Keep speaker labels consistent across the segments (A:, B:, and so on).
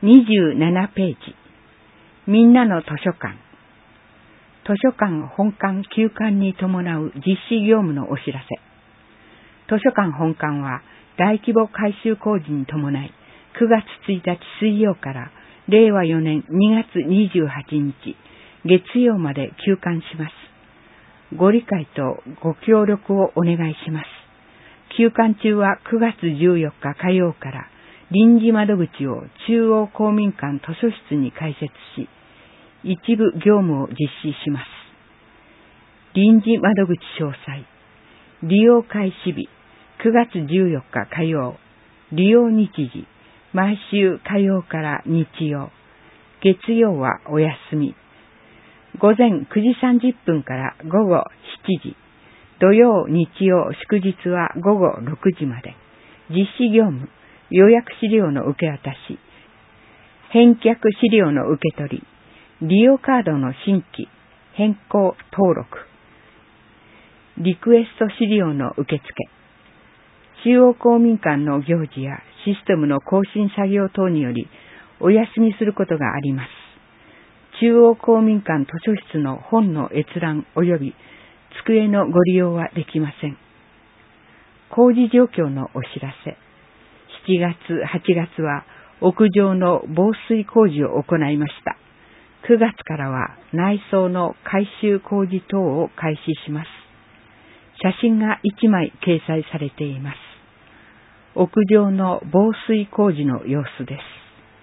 A: 27ページ。みんなの図書館。図書館本館休館に伴う実施業務のお知らせ。図書館本館は大規模改修工事に伴い、9月1日水曜から令和4年2月28日月曜まで休館します。ご理解とご協力をお願いします。休館中は9月14日火曜から臨時窓口を中央公民館図書室に開設し、一部業務を実施します。臨時窓口詳細。利用開始日、9月14日火曜。利用日時、毎週火曜から日曜。月曜はお休み。午前9時30分から午後7時。土曜、日曜、祝日は午後6時まで。実施業務、予約資料の受け渡し、返却資料の受け取り、利用カードの新規、変更、登録、リクエスト資料の受付、中央公民館の行事やシステムの更新作業等によりお休みすることがあります。中央公民館図書室の本の閲覧及び机のご利用はできません。工事状況のお知らせ。7月、8月は屋上の防水工事を行いました。9月からは内装の改修工事等を開始します。写真が1枚掲載されています。屋上の防水工事の様子です。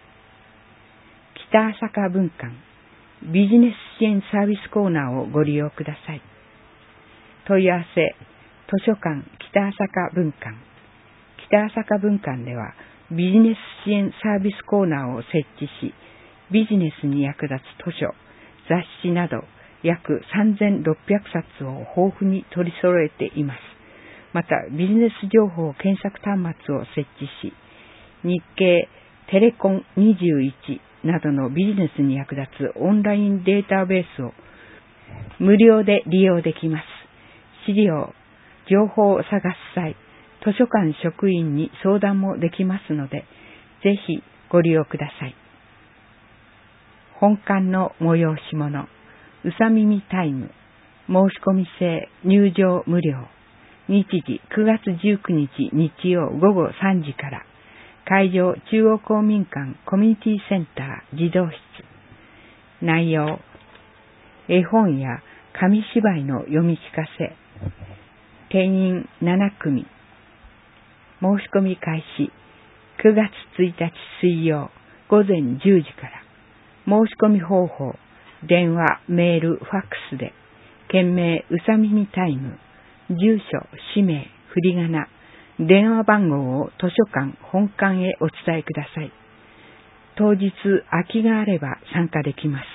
A: 北朝霞分館ビジネス支援サービスコーナーをご利用ください。問い合わせ、図書館北朝霞分館。北朝霞分館ではビジネス支援サービスコーナーを設置し、ビジネスに役立つ図書、雑誌など約3600冊を豊富に取り揃えています。またビジネス情報検索端末を設置し、日経テレコン21などのビジネスに役立つオンラインデータベースを無料で利用できます。資料、情報を探す際、図書館職員に相談もできますので、ぜひご利用ください。本館の催し物、うさみみタイム、申し込み制、入場無料。日時9月19日日曜午後3時から、会場中央公民館コミュニティセンター児童室。内容、絵本や紙芝居の読み聞かせ。定員7組。申し込み開始9月1日水曜午前10時から。申し込み方法、電話、メール、ファックスで、件名うさみみタイム、住所、氏名、振り仮名、電話番号を図書館本館へお伝えください。当日空きがあれば参加できます。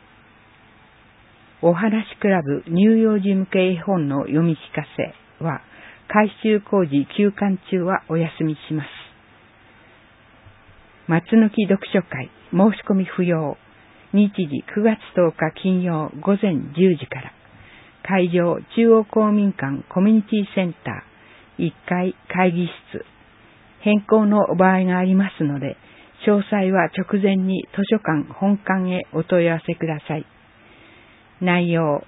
A: おはなしクラブ乳幼児向け絵本の読み聞かせは、改修工事休館中はお休みします。松抜き読書会申し込み不要。日時9月10日金曜午前10時から。会場中央公民館コミュニティセンター1階会議室。変更の場合がありますので、詳細は直前に図書館本館へお問い合わせください。内容、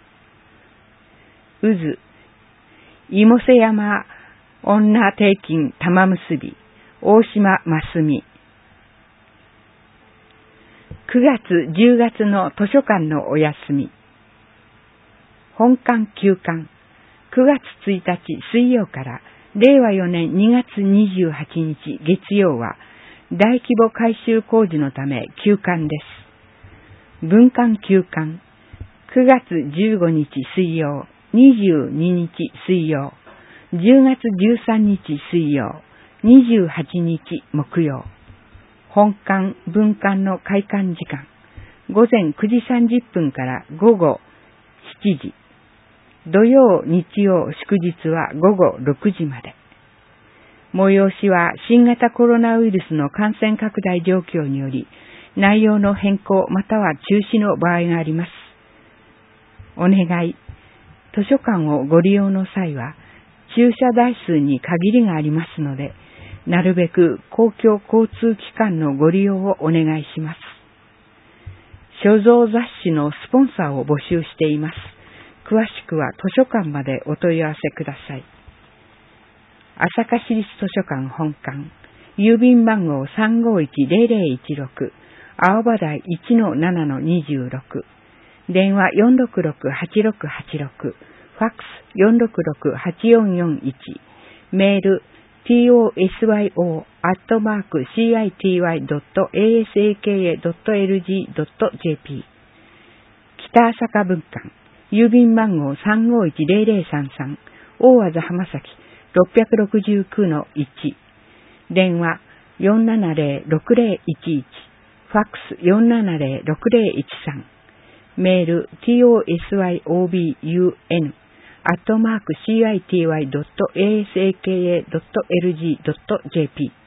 A: 渦、芋瀬山女定金玉結び、大島真澄。9月、10月の図書館のお休み。本館休館。9月1日水曜から令和4年2月28日月曜は大規模改修工事のため休館です。分館休館。9月15日水曜、22日水曜、10月13日水曜、28日木曜。本館、分館の開館時間、午前9時30分から午後7時。土曜、日曜、祝日は午後6時まで。催しは新型コロナウイルスの感染拡大状況により、内容の変更または中止の場合があります。お願い。図書館をご利用の際は、駐車台数に限りがありますので、 なるべく公共交通機関のご利用をお願いします。所蔵雑誌のスポンサーを募集しています。詳しくは図書館までお問い合わせください。朝霞市立図書館本館、郵便番号351-0016、青葉台 1-7-26、電話466-8686、ファックス466-8441、メールtosyo@city.asaka.lg.jp、 北朝霞分館、郵便番号351-0033、大和田浜崎 669-1、電話470-6011、ファックス470-6013、メール tosybun@city.asaka.lg.jp